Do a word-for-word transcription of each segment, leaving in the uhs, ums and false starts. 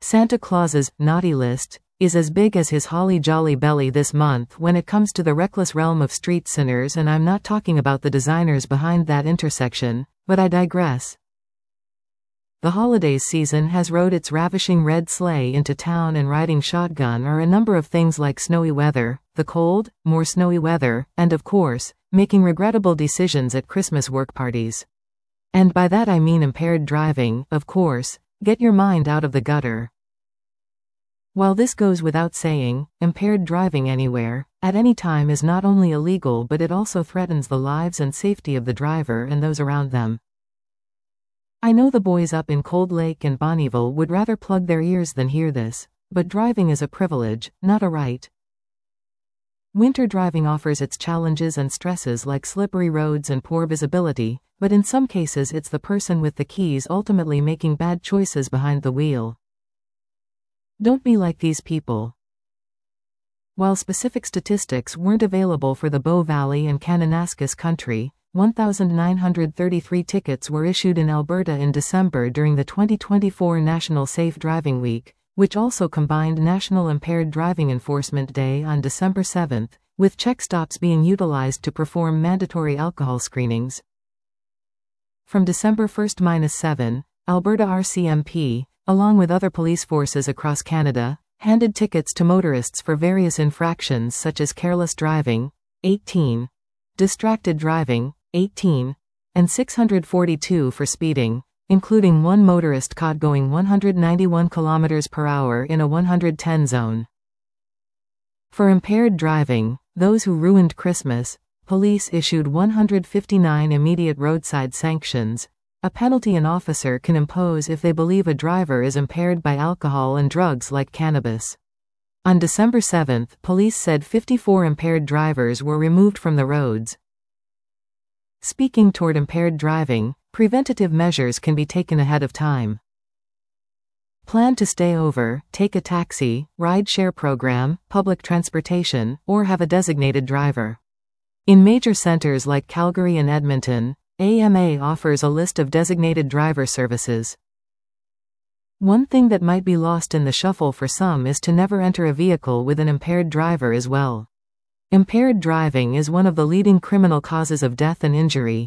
Santa Claus's naughty list is as big as his holly jolly belly this month when it comes to the reckless realm of street sinners, and I'm not talking about the designers behind that intersection, but I digress. The holidays season has rode its ravishing red sleigh into town, and riding shotgun are a number of things like snowy weather, the cold, more snowy weather, and of course, making regrettable decisions at Christmas work parties. And by that I mean impaired driving, of course. Get your mind out of the gutter. While this goes without saying, impaired driving anywhere, at any time is not only illegal, but it also threatens the lives and safety of the driver and those around them. I know the boys up in Cold Lake and Bonnyville would rather plug their ears than hear this, but driving is a privilege, not a right. Winter driving offers its challenges and stresses like slippery roads and poor visibility, but in some cases it's the person with the keys ultimately making bad choices behind the wheel. Don't be like these people. While specific statistics weren't available for the Bow Valley and Kananaskis country, one thousand nine hundred thirty-three tickets were issued in Alberta in December during the twenty twenty-four National Safe Driving Week, which also combined National Impaired Driving Enforcement Day on December seventh, with check stops being utilized to perform mandatory alcohol screenings. From December first to seventh, Alberta R C M P, along with other police forces across Canada, handed tickets to motorists for various infractions such as careless driving, eighteen, distracted driving, eighteen, and six hundred forty-two for speeding, including one motorist caught going one hundred ninety-one kilometers per hour in a one hundred ten zone. For impaired driving, those who ruined Christmas, police issued one hundred fifty-nine immediate roadside sanctions, a penalty an officer can impose if they believe a driver is impaired by alcohol and drugs like cannabis. On December seventh, police said fifty-four impaired drivers were removed from the roads. Speaking toward impaired driving, preventative measures can be taken ahead of time. Plan to stay over, take a taxi, ride-share program, public transportation, or have a designated driver. In major centers like Calgary and Edmonton, A M A offers a list of designated driver services. One thing that might be lost in the shuffle for some is to never enter a vehicle with an impaired driver as well. Impaired driving is one of the leading criminal causes of death and injury.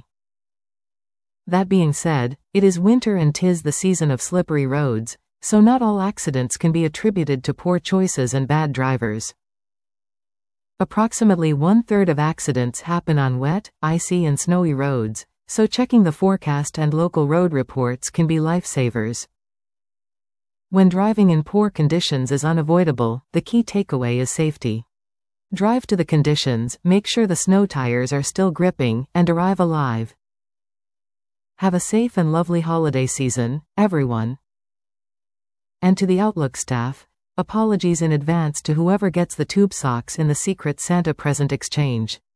That being said, it is winter and 'tis the season of slippery roads, so not all accidents can be attributed to poor choices and bad drivers. Approximately one-third of accidents happen on wet, icy and snowy roads, so checking the forecast and local road reports can be lifesavers. When driving in poor conditions is unavoidable, the key takeaway is safety. Drive to the conditions, make sure the snow tires are still gripping, and arrive alive. Have a safe and lovely holiday season, everyone. And to the Outlook staff, apologies in advance to whoever gets the tube socks in the Secret Santa present exchange.